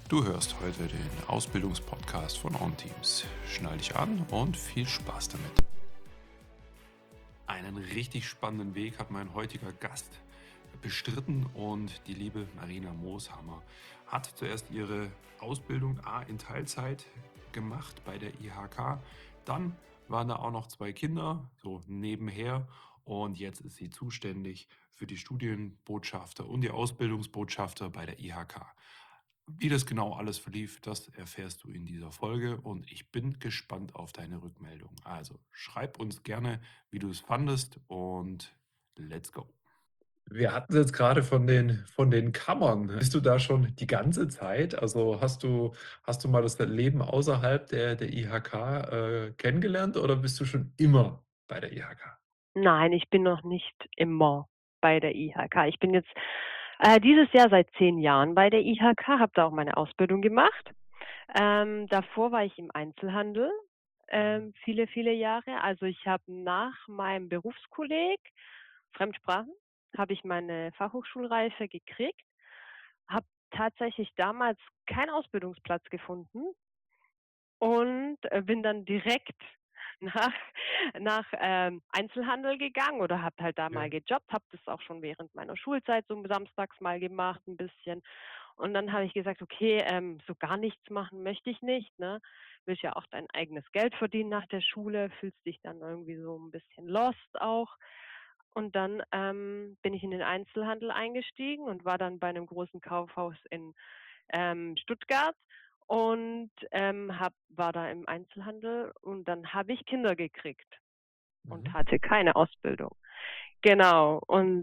Du hörst heute den Ausbildungspodcast von OnTeams. Schnall dich an und viel Spaß damit. Einen richtig spannenden Weg hat mein heutiger Gast bestritten und die liebe Marina Mooshammer hat zuerst ihre Ausbildung in Teilzeit gemacht bei der IHK. Dann waren da auch noch zwei Kinder, so nebenher. Und jetzt ist sie zuständig für die Studienbotschafter und die Ausbildungsbotschafter bei der IHK. Wie das genau alles verlief, das erfährst du in dieser Folge und ich bin gespannt auf deine Rückmeldung. Also schreib uns gerne, wie du es fandest und let's go. Wir hatten es jetzt gerade von den Kammern. Bist du da schon die ganze Zeit? Also hast du mal das Leben außerhalb der IHK kennengelernt oder bist du schon immer bei der IHK? Nein, ich bin noch nicht immer bei der IHK. Ich bin jetzt dieses Jahr seit 10 Jahren bei der IHK, habe da auch meine Ausbildung gemacht. Davor war ich im Einzelhandel, viele, viele Jahre. Also, ich habe nach meinem Berufskolleg Fremdsprachen habe ich meine Fachhochschulreife gekriegt, habe tatsächlich damals keinen Ausbildungsplatz gefunden und, bin dann direkt nach Einzelhandel gegangen oder habe halt da mal Ja. gejobbt, habe das auch schon während meiner Schulzeit so samstags mal gemacht ein bisschen. Und dann habe ich gesagt: „Okay, so gar nichts machen möchte ich nicht, ne? Willst ja auch dein eigenes Geld verdienen nach der Schule, fühlst dich dann irgendwie so ein bisschen lost auch.“ Und dann, bin ich in den Einzelhandel eingestiegen und war dann bei einem großen Kaufhaus in, Stuttgart und, war da im Einzelhandel und dann habe ich Kinder gekriegt und Mhm. hatte keine Ausbildung. Genau.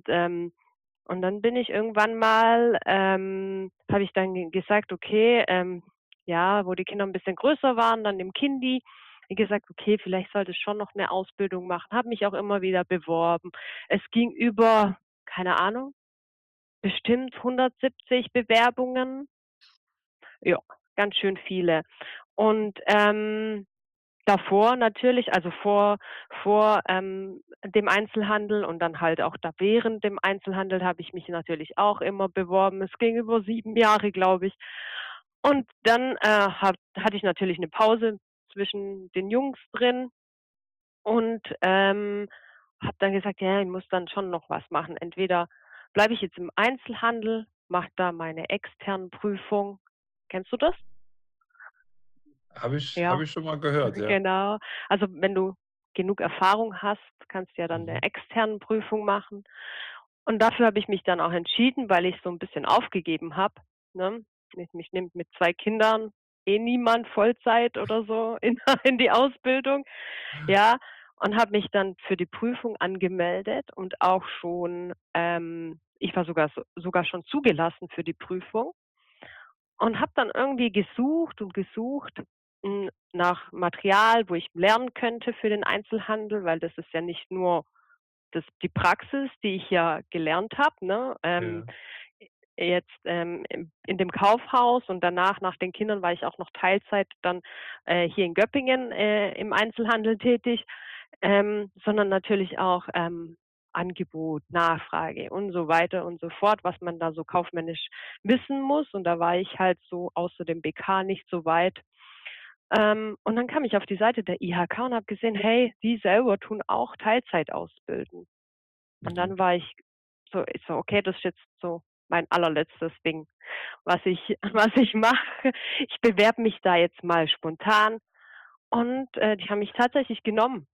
Und dann bin ich irgendwann mal habe ich dann gesagt: „Okay“, ja, wo die Kinder ein bisschen größer waren, dann im Kindi, gesagt: „Okay, vielleicht sollte ich schon noch eine Ausbildung machen.“ Habe mich auch immer wieder beworben. Es ging über, keine Ahnung, bestimmt 170 Bewerbungen. Ja, ganz schön viele. Und, davor natürlich, also vor dem Einzelhandel und dann halt auch da während dem Einzelhandel habe ich mich natürlich auch immer beworben. Es ging über 7 Jahre, glaube ich. Und dann, hatte ich natürlich eine Pause zwischen den Jungs drin und, habe dann gesagt: „Ja, ich muss dann schon noch was machen. Entweder bleibe ich jetzt im Einzelhandel, mache da meine externen Prüfung.“ Kennst du das? Habe Ja. ich schon mal gehört, ja. Genau. Also, wenn du genug Erfahrung hast, kannst du ja dann 'ne Mhm. externen Prüfung machen. Und dafür habe ich mich dann auch entschieden, weil ich so 'n bisschen aufgegeben habe, ne? Mich nimmt mit 2 Kindern niemand Vollzeit oder so in in die Ausbildung, ja, und habe mich dann für die Prüfung angemeldet und auch schon ich war sogar schon zugelassen für die Prüfung. Und habe dann irgendwie gesucht und gesucht, nach Material, wo ich lernen könnte für den Einzelhandel, weil das ist ja nicht nur die Praxis, die ich ja gelernt habe, ne? Ja. Jetzt, in dem Kaufhaus und danach nach den Kindern war ich auch noch Teilzeit dann, hier in Göppingen, im Einzelhandel tätig, sondern natürlich auch, Angebot, Nachfrage und so weiter und so fort, was man da so kaufmännisch wissen muss. Und da war ich halt so außer dem BK nicht so weit. Und dann kam ich auf die Seite der IHK und habe gesehen, hey, die selber tun auch Teilzeit ausbilden. Und Mhm. dann war ich so: „Okay, das ist jetzt so mein allerletztes Ding, was ich was ich mache. Ich bewerbe mich da jetzt mal spontan.“ Und, die haben mich tatsächlich genommen,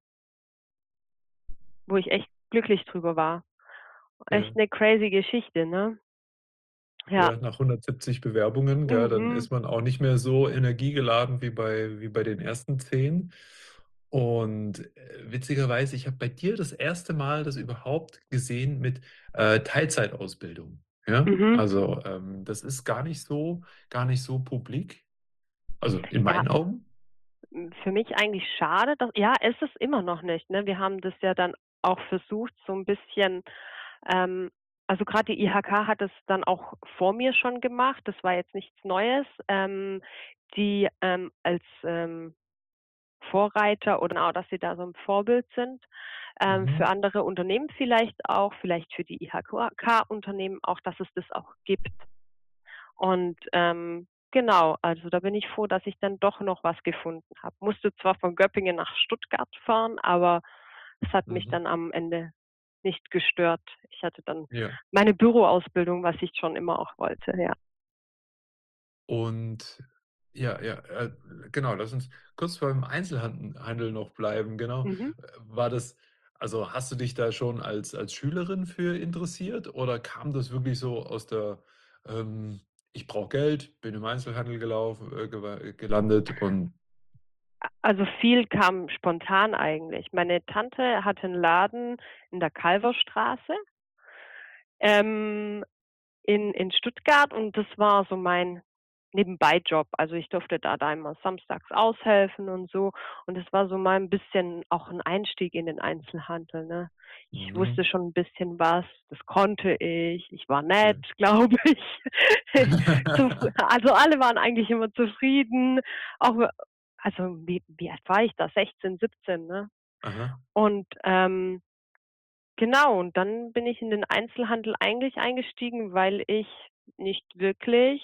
wo ich echt glücklich drüber war. Ja. Echt 'ne crazy Geschichte, ne? Ja. Ja, nach 170 Bewerbungen, gell, dann Mhm. ist man auch nicht mehr so energiegeladen wie bei den ersten 10. Und, witzigerweise, ich habe bei dir das erste Mal das überhaupt gesehen mit, Teilzeitausbildung, ja? Mhm. Also, das ist gar nicht so publik, also in Ja, meinen Augen. für mich eigentlich schade, dass ja, ist es immer noch nicht, ne? Wir haben das ja dann auch versucht, so 'n bisschen ähm, also grad die IHK hat es dann auch vor mir schon gemacht. Das war jetzt nichts Neues, die, als, Vorreiter oder auch, dass sie da so 'n Vorbild sind, für Mhm. andere Unternehmen vielleicht auch, vielleicht für die IHK-Unternehmen auch, dass es das auch gibt. Und, genau, also da bin ich froh, dass ich dann doch noch was gefunden habe. Musste zwar von Göppingen nach Stuttgart fahren, aber es hat mich Mhm. dann am Ende nicht gestört. Ich hatte dann Ja. meine Büroausbildung, was ich schon immer auch wollte, ja. Und ja, ja, genau, lass uns kurz beim Handel noch bleiben, genau. Mhm. War das also, hast du dich da schon als Schülerin für interessiert oder kam das wirklich so aus der, ähm: „Ich brauche Geld, bin im Einzelhandel gelaufen gelandet und“ Also viel kam spontan eigentlich. Meine Tante hatte 'n Laden in der Kalverstraße, ähm, in Stuttgart und das war so mein Nebenbei-Job. Also, ich durfte da immer samstags aushelfen und so und das war so mal 'n bisschen auch 'n Einstieg in den Einzelhandel, ne? Ich wusste mhm, schon 'n bisschen was, das konnte ich. Ich war ja. nett, glaube ich. Also, alle waren eigentlich immer zufrieden, auch also, wie alt war ich da? 16, 17, ne? Aha, Und, genau, und dann bin ich in den Einzelhandel eigentlich eingestiegen, weil ich nicht wirklich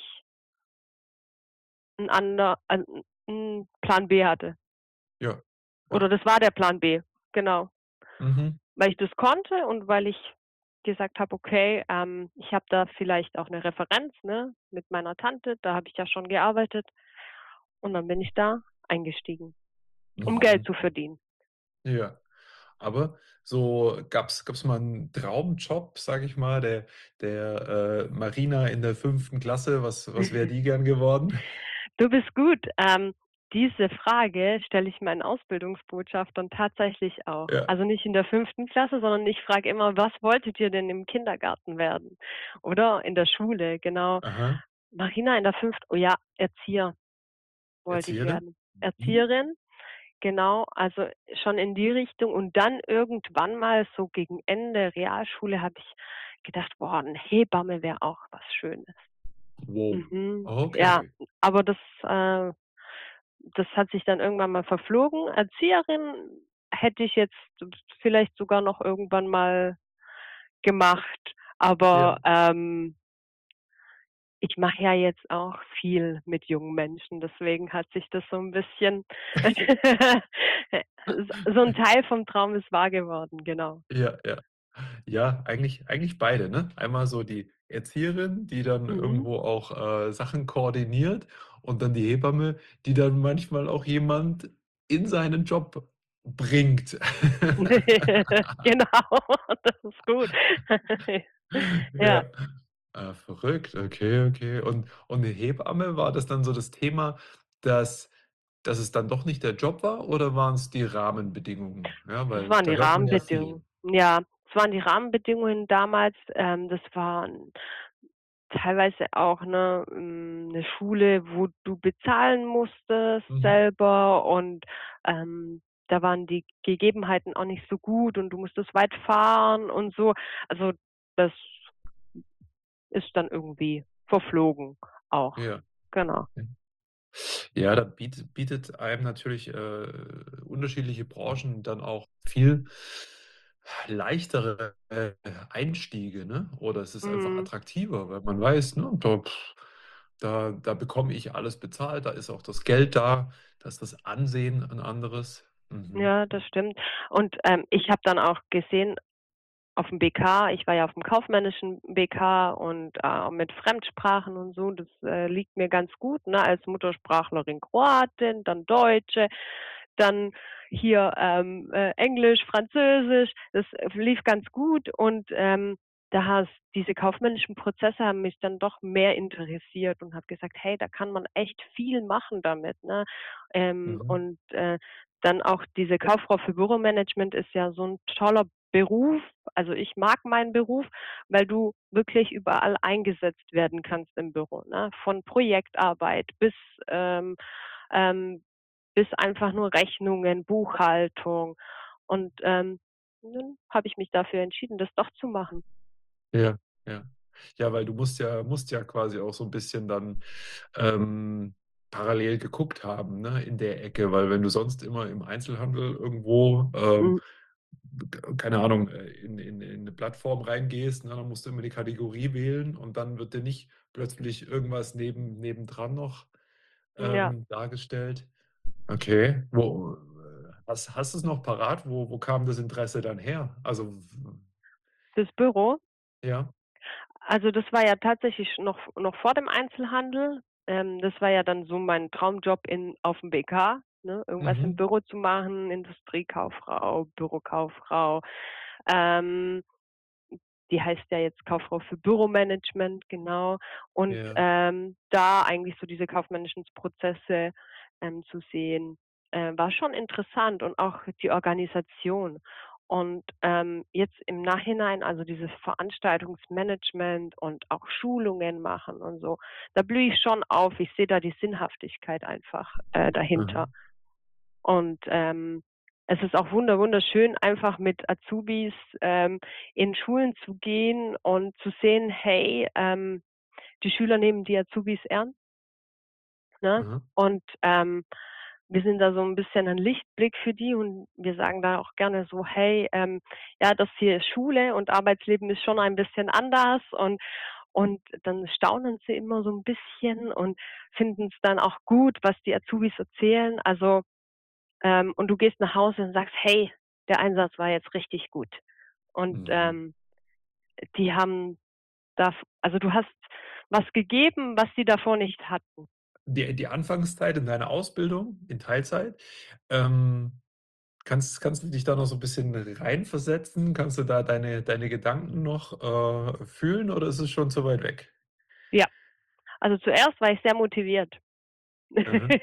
'n Plan B hatte. ja, Oder ja, das war der Plan B, genau. mhm, Weil ich das konnte und weil ich gesagt habe: „Okay, ich habe da vielleicht auch 'ne Referenz, ne, mit meiner Tante, da habe ich ja schon gearbeitet.“ Und dann bin ich da eingestiegen, um Geld mhm, zu verdienen. ja. Aber so gab's mal 'n Traumjob, sage ich mal, Marina in der 5. Klasse, was wäre die gern geworden? Du bist gut. Diese Frage stelle ich meinen Ausbildungsbotschaftern tatsächlich auch. Ja, Also nicht in der 5. Klasse, sondern ich frage immer: „Was wolltet ihr denn im Kindergarten werden?“ Oder in der Schule, genau. aha. Marina in der 5., oh ja, Erzieher wollte ich Erzähle. werden. Mhm. Erzieherin, genau, also schon in die Richtung und dann irgendwann mal so gegen Ende Realschule habe ich gedacht: „Boah, 'ne Hebamme wäre auch was Schönes.“ Wow. Mhm, ja, Okay. aber das hat sich dann irgendwann mal verflogen. Erzieherin hätte ich jetzt vielleicht sogar noch irgendwann mal gemacht, Ja. aber, ich mache ja jetzt auch viel mit jungen Menschen, deswegen hat sich das so 'n bisschen so 'n Teil vom Traum ist wahr geworden, genau. Ja, ja. Ja, eigentlich beide, ne? Einmal so die Erzieherin, die dann Mhm. irgendwo auch, Sachen koordiniert und dann die Hebamme, die dann manchmal auch jemand in seinen Job bringt. Genau, das ist gut. Ja. Ja. Ah, verrückt. Okay, okay. Und 'ne Hebamme, war das dann so das Thema, dass dass es dann doch nicht der Job war oder waren's die Rahmenbedingungen? Ja, Das weil waren da die hört man ja viel. Rahmenbedingungen. Ja, es waren die Rahmenbedingungen damals. Das waren teilweise auch, ne, 'ne Schule, wo du bezahlen musstest Mhm. selber und, da waren die Gegebenheiten auch nicht so gut und du musstest weit fahren und so. Also, das ist dann irgendwie verflogen auch. Ja. Genau. Ja, da bietet einem natürlich, unterschiedliche Branchen dann auch viel leichtere, Einstiege, ne? Oder es ist einfach Mhm. attraktiver, weil man weiß, ne, da bekomme ich alles bezahlt, da ist auch das Geld da ist das Ansehen ein anderes. Mhm. Ja, das stimmt. Und, ich habe dann auch gesehen auf'm BK, ich war ja auf'm kaufmännischen BK und, mit Fremdsprachen und so, das, liegt mir ganz gut, ne, als Muttersprachlerin Kroatin, dann Deutsche, dann hier, Englisch, Französisch. Das lief ganz gut und, da hast diese kaufmännischen Prozesse haben mich dann doch mehr interessiert und habe gesagt: „Hey, da kann man echt viel machen damit“, ne? Mhm. Und, dann auch diese Kauffrau für Büromanagement ist ja so 'n toller Beruf. Also, ich mag meinen Beruf, weil du wirklich überall eingesetzt werden kannst im Büro, ne? Von Projektarbeit ähm, ähm, bis einfach nur Rechnungen, Buchhaltung. Und, dann habe ich mich dafür entschieden, das doch zu machen. Ja, ja. Ja, weil du musst ja quasi auch so 'n bisschen dann, parallel geguckt haben, ne, in der Ecke, weil wenn du sonst immer im Einzelhandel irgendwo, Mhm. keine Ahnung, in 'ne Plattform reingehst, ne, dann musst du immer die Kategorie wählen und dann wird dir nicht plötzlich irgendwas nebendran noch, Ja, dargestellt. Okay. Hast du's noch parat? Wo kam das Interesse dann her? Also, w das Büro. ja? Also, das war ja tatsächlich noch vor dem Einzelhandel. Das war ja dann so mein Traumjob in auf'm BK, ne? Irgendwas im Mhm. Büro zu machen, Industriekauffrau, Bürokauffrau. Ähm, Die heißt ja jetzt Kauffrau für Büromanagement, genau. Und, Ja. da eigentlich so diese kaufmännischen Prozesse, zu sehen, war schon interessant und auch die Organisation. Und, jetzt im Nachhinein, also dieses Veranstaltungsmanagement und auch Schulungen machen und so, da blühe ich schon auf. Ich sehe da die Sinnhaftigkeit einfach, dahinter. Mhm. Und, es ist auch wunderschön, einfach mit Azubis, in Schulen zu gehen und zu sehen, hey, die Schüler nehmen die Azubis ernst, ne? Mhm. Und, wir sind da so ein bisschen ein Lichtblick für die und wir sagen da auch gerne so: „Hey, ja, das hier ist Schule und Arbeitsleben ist schon ein bisschen anders." Und dann staunen sie immer so ein bisschen und finden es dann auch gut, was die Azubis erzählen. Also, und du gehst nach Hause und sagst: „Hey, der Einsatz war jetzt richtig gut." Und, Mhm. die haben also, du hast was gegeben, was sie davor nicht hatten. Die Anfangszeit in deiner Ausbildung in Teilzeit, ähm, kannst du dich da noch so 'n bisschen reinversetzen? Kannst du da deine Gedanken noch, fühlen oder ist es schon zu weit weg? Ja, also, zuerst war ich sehr motiviert. Mhm.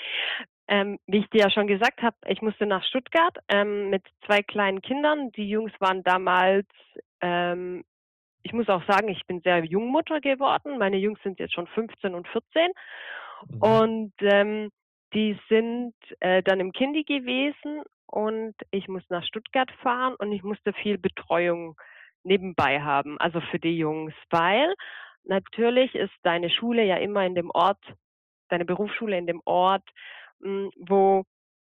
Wie ich dir ja schon gesagt habe, ich musste nach Stuttgart, mit 2 kleinen Kindern. Die Jungs waren damals, ähm ich muss auch sagen, ich bin sehr jung Mutter geworden. Meine Jungs sind jetzt schon 15 und 14 Mhm. und, die sind, dann im Kindi gewesen und ich muss nach Stuttgart fahren und ich musste viel Betreuung nebenbei haben, also für die Jungs, weil natürlich ist deine Schule ja immer in dem Ort, deine Berufsschule in dem Ort, wo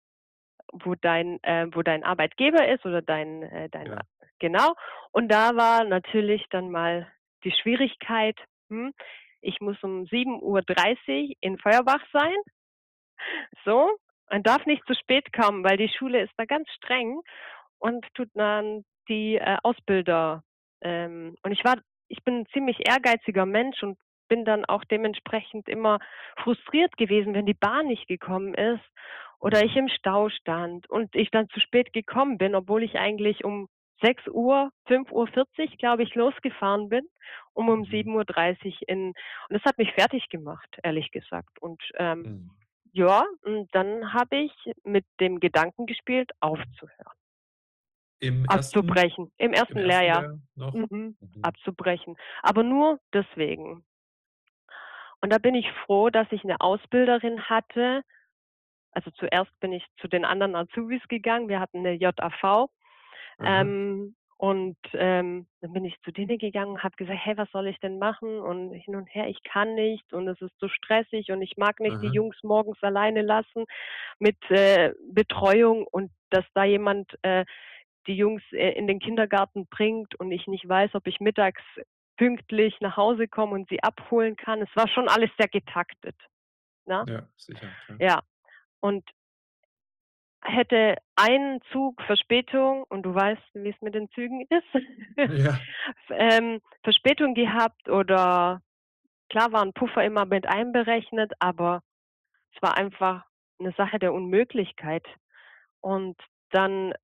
wo dein Arbeitgeber ist oder dein Ja. genau. Und da war natürlich dann mal die Schwierigkeit, ich muss um 7:30 in Feuerbach sein, so, und darf nicht zu spät kommen, weil die Schule ist da ganz streng und tut dann die, Ausbilder und ich bin 'n ziemlich ehrgeiziger Mensch und bin dann auch dementsprechend immer frustriert gewesen, wenn die Bahn nicht gekommen ist oder ich Mhm. im Stau stand und ich dann zu spät gekommen bin, obwohl ich eigentlich um 6:00, 5:40 glaube ich, losgefahren bin, um Mhm. 7:30 in und das hat mich fertig gemacht, ehrlich gesagt. Und, Mhm. ja, und dann habe ich mit dem Gedanken gespielt, aufzuhören. Im ersten Abzubrechen, im im ersten ersten Lehrjahr. Lehrjahr noch? Mhm, Mhm. abzubrechen. Aber nur deswegen. Und da bin ich froh, dass ich 'ne Ausbilderin hatte. Also, zuerst bin ich zu den anderen Azubis gegangen. Wir hatten 'ne JAV, Aha. und, dann bin ich zu denen gegangen und habe gesagt: „Hey, was soll ich denn machen?" Und hin und her: „Ich kann nicht und es ist so stressig und ich mag nicht die Aha. Jungs morgens alleine lassen mit, Betreuung und dass da jemand, die Jungs, in den Kindergarten bringt und ich nicht weiß, ob ich mittags pünktlich nach Hause komme und sie abholen kann." Es war schon alles sehr getaktet, ne? Ja, sicher, klar. Ja, und hätte ein Zug Verspätung und du weißt, wie's mit den Zügen ist, Ja, Verspätung gehabt oder klar war 'n Puffer immer mit einberechnet, aber es war einfach 'ne Sache der Unmöglichkeit. Und dann,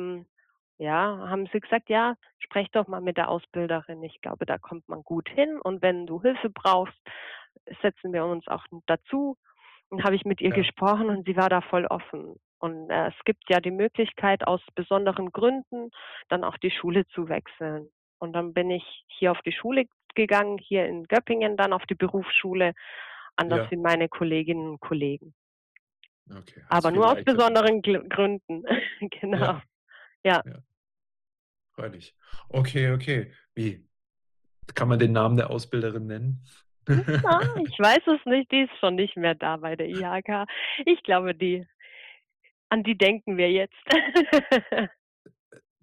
ja, haben sie gesagt: „Ja, sprech doch mal mit der Ausbilderin. Ich glaube, da kommt man gut hin und wenn du Hilfe brauchst, setzen wir uns auch dazu." Und habe ich mit ihr ja, gesprochen und sie war da voll offen. Und, es gibt ja die Möglichkeit, aus besonderen Gründen dann auch die Schule zu wechseln. Und dann bin ich hier auf die Schule gegangen, hier in Göppingen dann auf die Berufsschule, anders ja. wie meine Kolleginnen und Kollegen. Okay, hat's Aber viel nur aus leichter gemacht. besonderen Gründen. Genau, Ja, ja. ja, freilich. Okay, okay. Wie? Kann man den Namen der Ausbilderin nennen? Ah, ich weiß es nicht, die ist schon nicht mehr da bei der IHK. Ich glaube, die an die denken wir jetzt.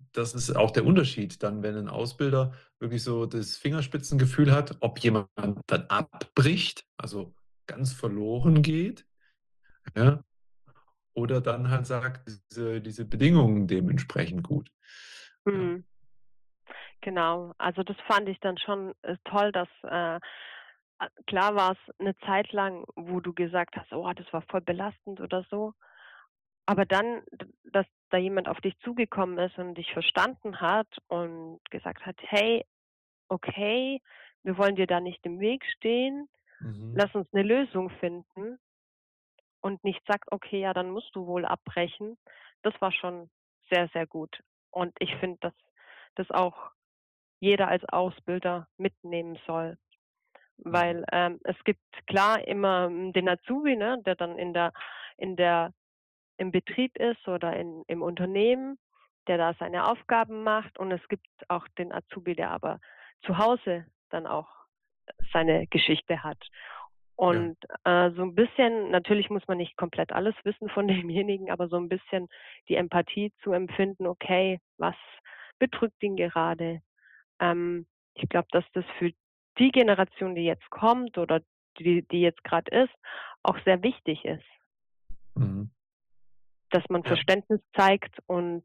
das ist auch der Unterschied dann, wenn ein Ausbilder wirklich so das Fingerspitzengefühl hat, ob jemand dann abbricht, also ganz verloren geht, ja, oder dann halt sagt, diese Bedingungen dementsprechend gut. Ja. Mhm. Genau. Also, das fand ich dann schon, toll, dass, klar war's 'ne Zeit lang, wo du gesagt hast: „Oh, das war voll belastend“ oder so. Aber dann, dass da jemand auf dich zugekommen ist und dich verstanden hat und gesagt hat: „Hey, okay, wir wollen dir da nicht im Weg stehen. Mhm. Lass uns 'ne Lösung finden.“ Und nicht sagt: „Okay, ja, dann musst du wohl abbrechen.“ Das war schon sehr, sehr gut. Und ich finde, dass das auch jeder als Ausbilder mitnehmen soll, Mhm. weil, es gibt klar immer, den Azubi, ne, der dann in der im Betrieb ist oder im Unternehmen, der da seine Aufgaben macht, und es gibt auch den Azubi, der aber zu Hause dann auch seine Geschichte hat. Ja. Und, so ein bisschen, natürlich muss man nicht komplett alles wissen von demjenigen, aber so ein bisschen die Empathie zu empfinden: „Okay, was bedrückt ihn gerade?“ Ich glaube, dass das für die Generation, die jetzt kommt oder die jetzt gerade ist, auch sehr wichtig ist, Mhm. dass man Ja. Verständnis zeigt und,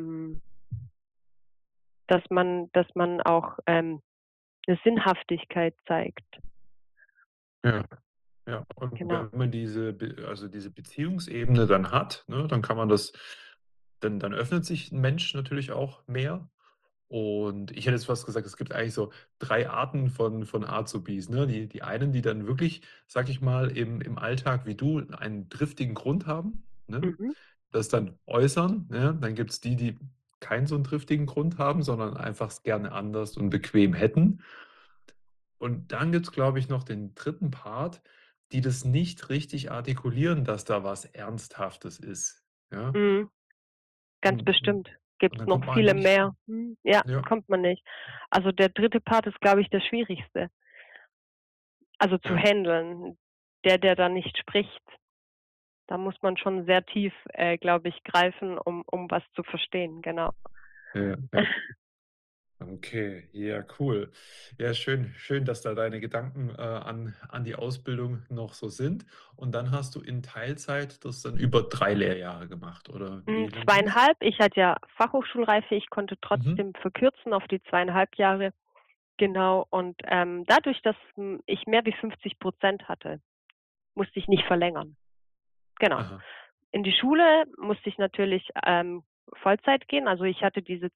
dass man auch, 'ne Sinnhaftigkeit zeigt. Ja. Ja, und Genau. wenn man diese Beziehungsebene dann hat, ne, dann kann man das dann öffnet sich 'n Mensch natürlich auch mehr. Und ich hätte jetzt fast gesagt, es gibt eigentlich so 3 Arten von Azubis, ne? Die einen, die dann wirklich, sage ich mal, im Alltag wie du einen triftigen Grund haben, ne? Mhm. Das dann äußern, ne? Dann gibt's die, die keinen so 'n triftigen Grund haben, sondern einfach's gerne anders und bequem hätten. Und dann gibt's, glaube ich, noch den dritten Part, die das nicht richtig artikulieren, dass da was Ernsthaftes ist, ja? Mhm. Ganz Und und bestimmt. und Gibt's dann noch kommt man halt viele wirklich mehr. Mhm. Ja, ja, kommt man nicht. Also, der dritte Part ist, glaube ich, der schwierigste. Also, zu ja, handeln. Der da nicht spricht. Da muss man schon sehr tief, glaube ich, greifen, um was zu verstehen, genau. ja, ja. Okay, ja, cool. Ja, schön, dass da deine Gedanken, an die Ausbildung noch so sind. Und dann hast du in Teilzeit das dann über 3 Lehrjahre gemacht, oder wie lang ging's? 2,5. Ich hatte ja Fachhochschulreife, ich konnte Mhm. trotzdem verkürzen auf die 2,5 Jahre, genau. Und, dadurch, dass, ich mehr wie 50% hatte, musste ich nicht verlängern. Genau. Aha. In die Schule musste ich natürlich, Vollzeit gehen. Also, ich hatte diese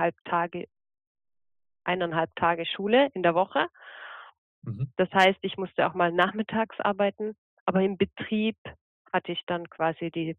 1,5 Tage Schule in der Woche. Mhm. Das heißt, ich musste auch mal nachmittags arbeiten, aber im Betrieb hatte ich dann quasi die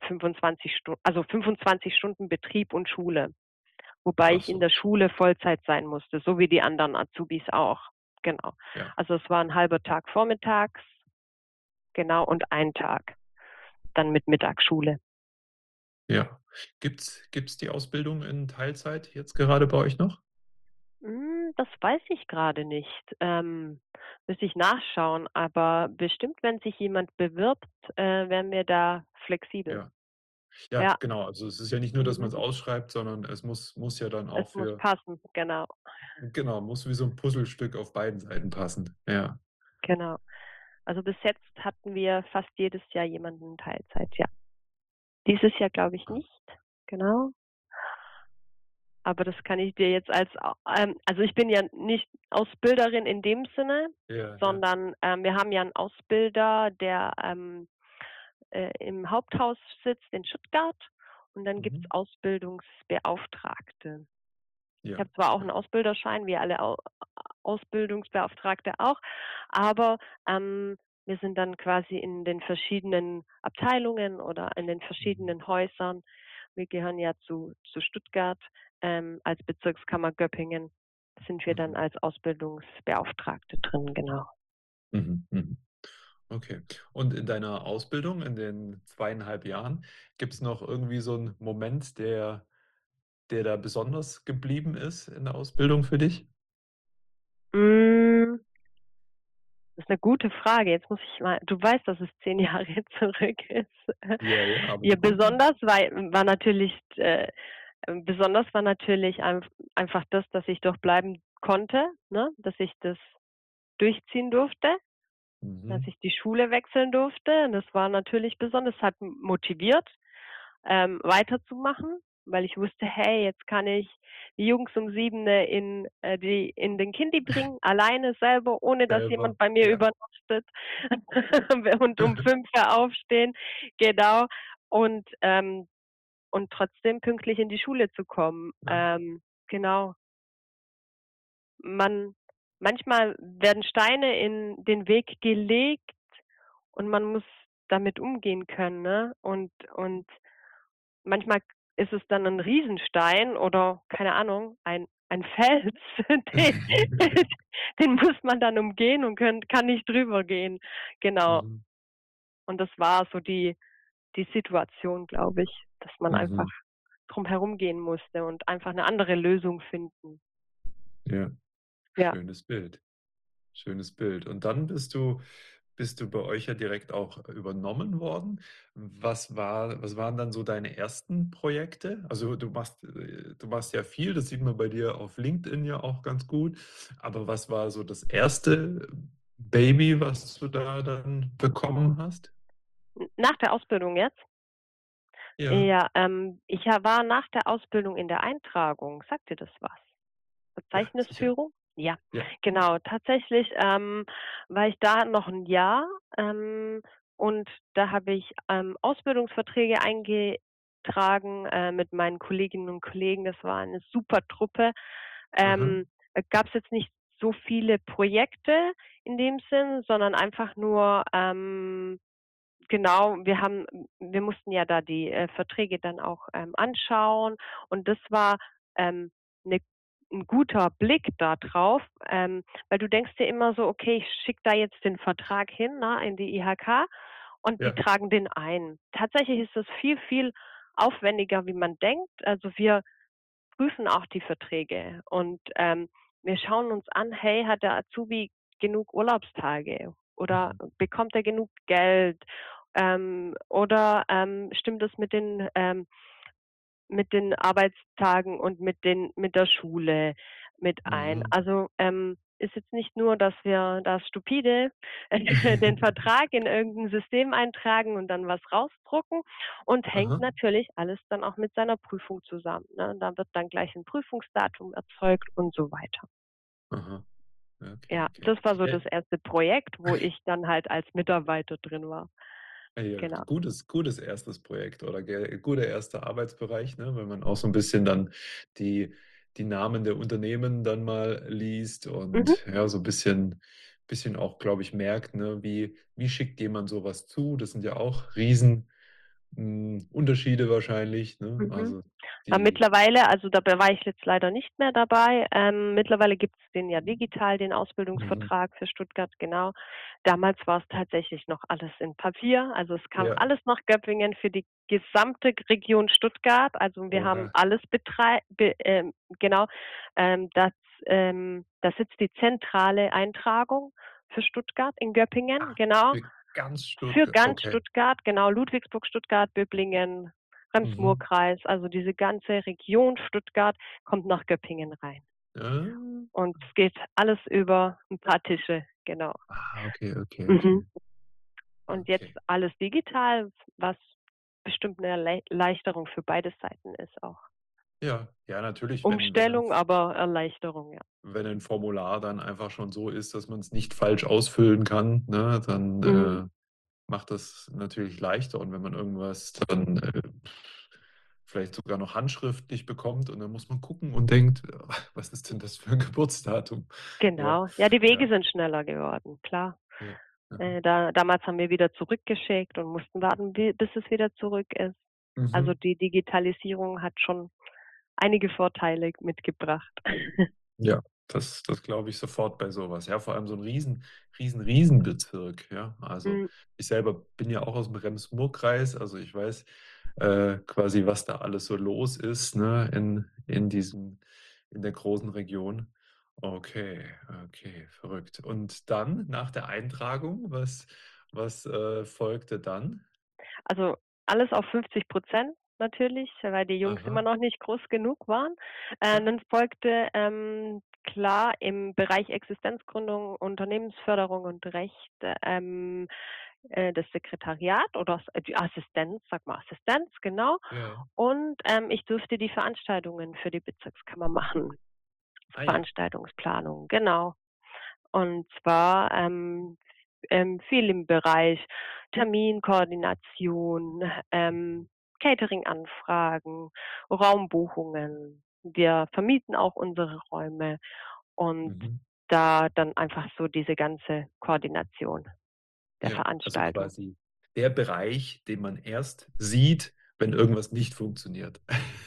25 Stunden Betrieb und Schule, wobei Ach ich in so. der Schule Vollzeit sein musste, so wie die anderen Azubis auch. Genau. Ja, Also, es war 'n halber Tag vormittags, genau, und ein Tag dann mit Mittagsschule. ja. Gibt's die Ausbildung in Teilzeit jetzt gerade bei euch noch? Das weiß ich grade nicht. Müsste ich nachschauen, aber bestimmt, wenn sich jemand bewirbt, wären wir da flexibel. Ja. Ja, Ja, genau. Also, es ist ja nicht nur, dass mhm. man's ausschreibt, sondern es muss ja dann Es auch muss für passen, genau, genau, muss wie so 'n Puzzlestück auf beiden Seiten passen. Ja, genau. Also, bis jetzt hatten wir fast jedes Jahr jemanden in Teilzeit, ja. Dieses Jahr glaube ich ah, nicht, genau, aber das kann ich dir jetzt also, ich bin ja nicht Ausbilderin in dem Sinne, ja, ja. sondern, wir haben ja 'n Ausbilder, der, im Haupthaus sitzt in Stuttgart, und dann gibt's Mhm. Ausbildungsbeauftragte. Ich Ja, habe zwar auch 'n ja. Ausbilderschein, wie alle Ausbildungsbeauftragte auch, aber, wir sind dann quasi in den verschiedenen Abteilungen oder in den Mhm. verschiedenen Häusern. Wir gehören ja zu Stuttgart, als Bezirkskammer Göppingen sind wir dann Mhm. als Ausbildungsbeauftragte drin, genau. Mhm. Mhm. Okay. Und in deiner Ausbildung, in den 2,5 Jahren, gibt's noch irgendwie so 'n Moment, der da besonders geblieben ist in der Ausbildung für dich? Hm, Das ist 'ne gute Frage. Jetzt muss ich mal, du weißt, dass es 10 Jahre zurück ist. Ja, ja, aber Ja, besonders war natürlich, Besonders war natürlich einfach das, dass ich dort bleiben konnte, ne, dass ich das durchziehen durfte, dass Mhm. ich die Schule wechseln durfte. Das war natürlich besonders, hat motiviert, weiterzumachen, weil ich wusste: „Hey, jetzt kann ich die Jungs um 7 in den Kindi bringen, alleine selber, ohne dass Selber, jemand bei mir ja. übernachtet und um 5 aufstehen." Genau. Und, und trotzdem pünktlich in die Schule zu kommen. Ja. Genau. Man Manchmal werden Steine in den Weg gelegt und man muss damit umgehen können, ne? Und manchmal ist es dann 'n Riesenstein oder, keine Ahnung, ein Fels, den den muss man dann umgehen und kann nicht drüber gehen. Genau. Mhm. Und das war so die Situation, glaube ich, dass man einfach Mhm. drum herum gehen musste und einfach 'ne andere Lösung finden. Ja, Ja. schönes Bild. Schönes Bild. Und dann bist du bei euch ja direkt auch übernommen worden. Was waren dann so deine ersten Projekte? Also, du machst ja viel, das sieht man bei dir auf LinkedIn ja auch ganz gut. Aber was war so das erste Baby, was du da dann bekommen hast? Nach der Ausbildung jetzt? Ja, Ja, war nach der Ausbildung in der Eintragung. Sagt dir das was? ja, sicher. Verzeichnisführung? Ja, Ja. genau. Tatsächlich, war ich da noch 'n Jahr, und da habe ich, Ausbildungsverträge eingetragen, mit meinen Kolleginnen und Kollegen. Das war eine super Truppe. Aha. Gab's jetzt nicht so viele Projekte in dem Sinn, sondern einfach nur, genau, wir mussten ja da die, Verträge dann auch, anschauen und das war, 'ne 'n guter Blick da drauf, weil du denkst dir immer so: „Okay, ich schicke da jetzt den Vertrag hin, ne, in die IHK und die Ja. tragen den ein." Tatsächlich ist das viel, viel aufwendiger, wie man denkt. Also, wir prüfen auch die Verträge und, wir schauen uns an: „Hey, hat der Azubi genug Urlaubstage oder Mhm. bekommt er genug Geld?" Oder, stimmt es mit den Arbeitstagen und mit der Schule mit ein? Mhm. Also, ist jetzt nicht nur, dass wir da stupide den Vertrag in irgendein System eintragen und dann was rausdrucken und hängt Aha. natürlich alles dann auch mit seiner Prüfung zusammen, ne? Da wird dann gleich 'n Prüfungsdatum erzeugt und so weiter. Aha. Okay, Ja, okay. das war so Ja. das erste Projekt, wo ich dann halt als Mitarbeiter drin war. Ja, Genau. gutes erstes Projekt oder guter erster Arbeitsbereich, ne? Wenn man auch so ein bisschen dann die Namen der Unternehmen dann mal liest Mhm, und ja, so ein bisschen auch, glaube ich, merkt, ne, wie schickt jemand sowas zu? Das sind ja auch Unterschiede wahrscheinlich, ne? mhm. Also, die Mittlerweile, also dabei war ich jetzt leider nicht mehr dabei. Mittlerweile gibt's den ja digital, den mhm, Ausbildungsvertrag für Stuttgart, genau. Damals war's tatsächlich noch alles in Papier. Also, es kam ja, alles nach Göppingen für die gesamte Region Stuttgart. Also, wir haben oha. alles betrei be genau. Das da sitzt die zentrale Eintragung für Stuttgart in Göppingen, Ah, genau. für ganz Für Stuttgart, ganz okay. Stuttgart, genau, Ludwigsburg, Stuttgart, Böblingen, Mhm. Rems-Murr-Kreis, also diese ganze Region Stuttgart kommt nach Göppingen rein. Ah, Und es geht alles über 'n paar Tische, genau. okay, okay, Mhm. okay, Und jetzt okay. alles digital, was bestimmt 'ne Erleichterung für beide Seiten ist auch. Ja, ja, natürlich, wenn ein Umstellung, aber Erleichterung, ja. wenn ein Formular dann einfach schon so ist, dass man es nicht falsch ausfüllen kann, ne, dann, Mhm. macht das natürlich leichter. Und wenn man irgendwas dann, vielleicht sogar noch handschriftlich bekommt und dann muss man gucken und denkt: „Was ist denn das für ein Geburtsdatum?“ Ja, Genau. Ja, die Wege ja, sind schneller geworden, klar. ja. Mhm. Damals haben wir wieder zurückgeschickt und mussten warten, bis es wieder zurück ist. Also, Mhm. die Digitalisierung hat schon einige Vorteile mitgebracht. Ja, das glaube ich sofort bei sowas. Ja, vor allem so ein Riesenbezirk, ja. Also, Mhm, ich selber bin ja auch aus dem Rems-Murr-Kreis, also ich weiß, quasi, was da alles so los ist, ne, in der großen Region. Okay, okay, verrückt. Und dann nach der Eintragung, was folgte dann? also, alles auf 50%. natürlich, weil die Jungs immer Aha. noch nicht groß genug waren. Ja. Dann folgte, klar im Bereich Existenzgründung, Unternehmensförderung und Recht, das Sekretariat oder die Assistenz, sag mal Assistenz, genau. Ja. Und, ich durfte die Veranstaltungen für die Bezirkskammer machen, Ah ja. Veranstaltungsplanung, genau. Und zwar, viel im Bereich Terminkoordination, Catering-Anfragen, Raumbuchungen. Wir vermieten auch unsere Räume und Mhm. da dann einfach so diese ganze Koordination der Ja, also Veranstaltung. quasi der Bereich, den man erst sieht, wenn irgendwas nicht funktioniert.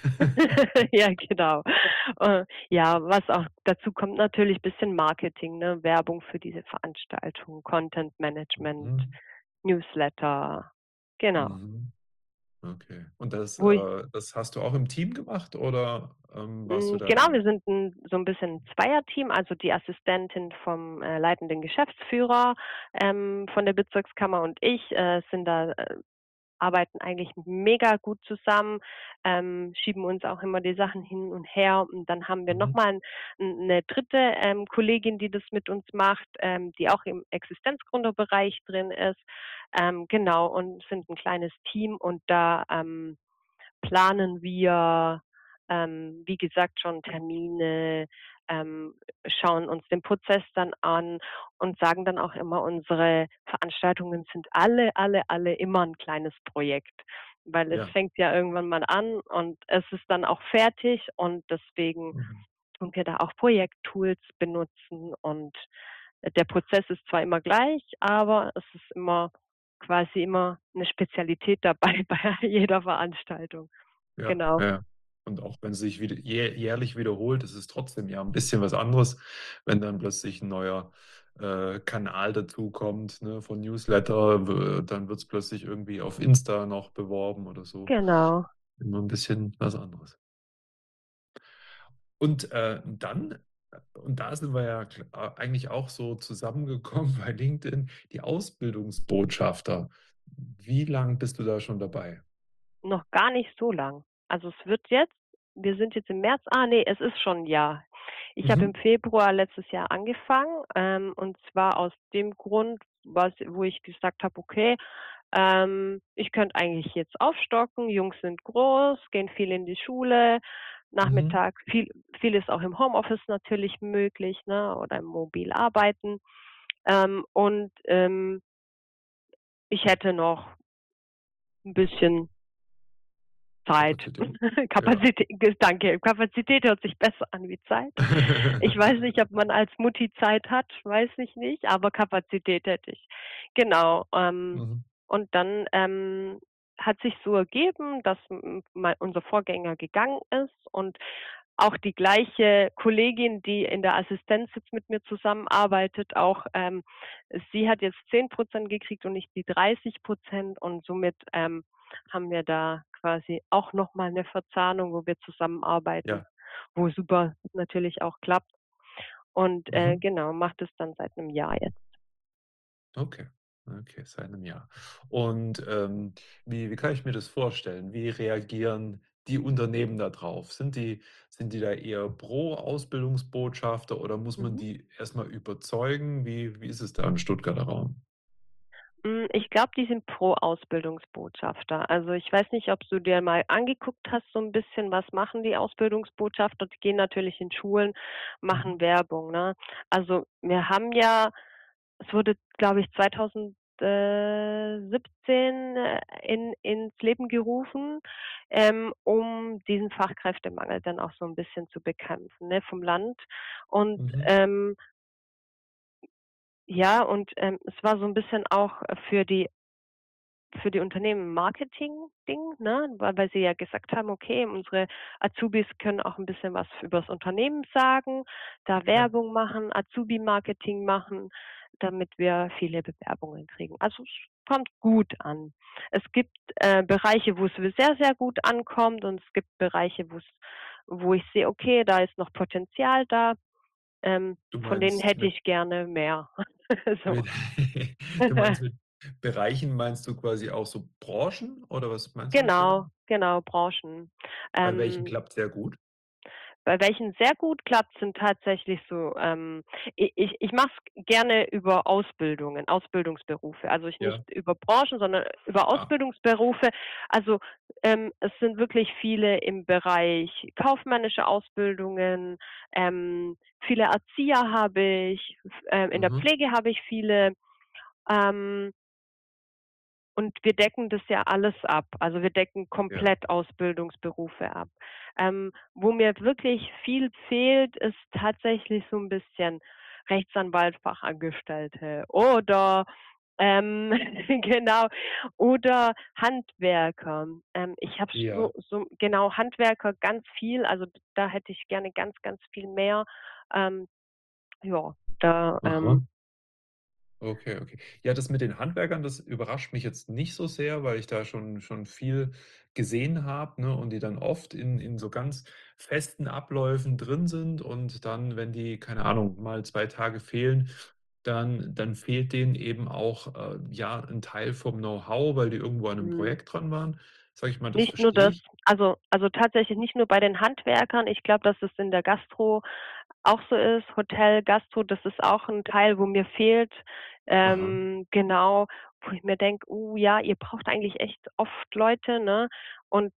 Ja, genau. Ja, was auch dazu kommt, natürlich bisschen Marketing, ne, Werbung für diese Veranstaltung, Content Management, Mhm. Newsletter, genau. Mhm. Okay. Und das, Wo ich das hast du auch im Team gemacht oder, warst du da genau, wir dann sind 'n bisschen 'n Zweierteam, also die Assistentin vom, leitenden Geschäftsführer, von der Bezirkskammer und ich, sind da arbeiten eigentlich mega gut zusammen, schieben uns auch immer die Sachen hin und her. Und dann haben wir noch mhm, mal 'ne dritte, Kollegin, die das mit uns macht, die auch im Existenzgründerbereich drin ist. Genau, und sind 'n kleines Team und da, planen wir, wie gesagt, schon Termine, ähm, schauen uns den Prozess dann an und sagen dann auch immer, unsere Veranstaltungen sind alle immer ein kleines Projekt, weil es ja, fängt ja irgendwann mal an und es ist dann auch fertig und deswegen mhm, tun wir da auch Projekttools benutzen und der Prozess ist zwar immer gleich, aber es ist immer quasi immer eine Spezialität dabei bei jeder Veranstaltung. ja, Genau, ja. Ja. Und auch wenn es sich wieder jährlich wiederholt, ist es trotzdem ja ein bisschen was anderes, wenn dann plötzlich ein neuer, Kanal dazukommt, ne, von Newsletter, dann wird es plötzlich irgendwie auf Insta noch beworben oder so. genau. Immer ein bisschen was anderes. Und, und da sind wir ja eigentlich auch so zusammengekommen bei LinkedIn, die Ausbildungsbotschafter. Wie lang bist du da schon dabei? Noch gar nicht so lang. Also, es wird jetzt wir sind jetzt im März ne, es ist schon 'n Jahr. Ich habe im Mhm, Februar letztes Jahr angefangen, und zwar aus dem Grund, wo ich gesagt habe: „Okay, ich könnte eigentlich jetzt aufstocken. Jungs sind groß, gehen viel in die Schule, mhm, Nachmittag viel ist auch im Homeoffice natürlich möglich, ne, oder im mobil arbeiten. Und, ich hätte noch 'n bisschen Zeit. Kapazität. Ja. Kapazität, danke. Kapazität hört sich besser an wie Zeit. Ich weiß nicht, ob man als Mutti Zeit hat, weiß ich nicht, aber Kapazität hätte ich. Genau, Mhm, und dann, hat sich so ergeben, dass unser Vorgänger gegangen ist und auch die gleiche Kollegin, die in der Assistenz jetzt mit mir zusammenarbeitet, auch, sie hat jetzt 10% gekriegt und nicht die 30% und somit, haben wir da quasi auch noch mal 'ne Verzahnung, wo wir zusammenarbeiten, ja. wo super natürlich auch klappt. Und, Mhm. genau, mache das dann seit 'nem Jahr jetzt. Okay. Okay, seit einem Jahr. Und, wie kann ich mir das vorstellen? Wie reagieren die Unternehmen da drauf? Sind die da eher pro Ausbildungsbotschafter oder muss man Mhm. die erstmal überzeugen? Wie ist es da im Stuttgarter Raum? Ich glaube, die sind pro Ausbildungsbotschafter. Also, ich weiß nicht, ob du dir mal angeguckt hast so 'n bisschen, was machen die Ausbildungsbotschafter? Die gehen natürlich in Schulen, Mhm. machen Werbung, ne? Also, wir haben ja es wurde, glaube ich, 2017, ins Leben gerufen, um diesen Fachkräftemangel dann auch so 'n bisschen zu bekämpfen, ne, vom Land. Und, Mhm. ja, und, es war so 'n bisschen auch für die Unternehmen 'n Marketing-Ding, ne, weil sie ja gesagt haben: „Okay, unsere Azubis können auch 'n bisschen was übers Unternehmen sagen, da Ja, Werbung machen, Azubi-Marketing machen, damit wir viele Bewerbungen kriegen.“ Also, es kommt gut an. Es gibt, Bereiche, wo es sehr, sehr gut ankommt und es gibt Bereiche, wo ich sehe: „Okay, da ist noch Potenzial da, du von denen meinst hätte mit ich gerne mehr.“ So. mit du meinst mit Bereichen meinst du quasi auch so Branchen oder was meinst du mit Genau, Bereichen? genau, Branchen. Bei welchen Ähm, klappt sehr gut? Bei welchen sehr gut klappt, sind tatsächlich so, ich mache es gerne über Ausbildungen, Ausbildungsberufe. Also ich nicht Ja. über Branchen, sondern über Ah, Ausbildungsberufe. Also, es sind wirklich viele im Bereich kaufmännische Ausbildungen, viele Erzieher habe ich, in der mhm. Pflege habe ich viele, ähm und wir decken das ja alles ab. Also, wir decken Ja. komplett Ausbildungsberufe ab. Wo mir wirklich viel fehlt, ist tatsächlich so 'n bisschen Rechtsanwalt, Fachangestellte oder, ähm genau, oder Handwerker. Ich habe Ja. so genau, Handwerker ganz viel, also, da hätte ich gerne ganz, ganz viel mehr. Ähm, ja, da, Aha. Okay, okay. Ja, das mit den Handwerkern, das überrascht mich jetzt nicht so sehr, weil ich da schon viel gesehen habe, ne, und die dann oft in so ganz festen Abläufen drin sind und dann, wenn die, keine Ahnung, mal 2 Tage fehlen, dann fehlt denen eben auch, ja, ein Teil vom Know-how, weil die irgendwo an einem mhm. Projekt dran waren. Sage ich mal, das Nicht nur verstehe das, ich. also tatsächlich nicht nur bei den Handwerkern. Ich glaube, dass es in der Gastro auch so ist. Hotel, Gastro, das ist auch 'n Teil, wo mir fehlt. Aha, Genau, wo ich mir denke: ja, ihr braucht eigentlich echt oft Leute, ne?“ Und,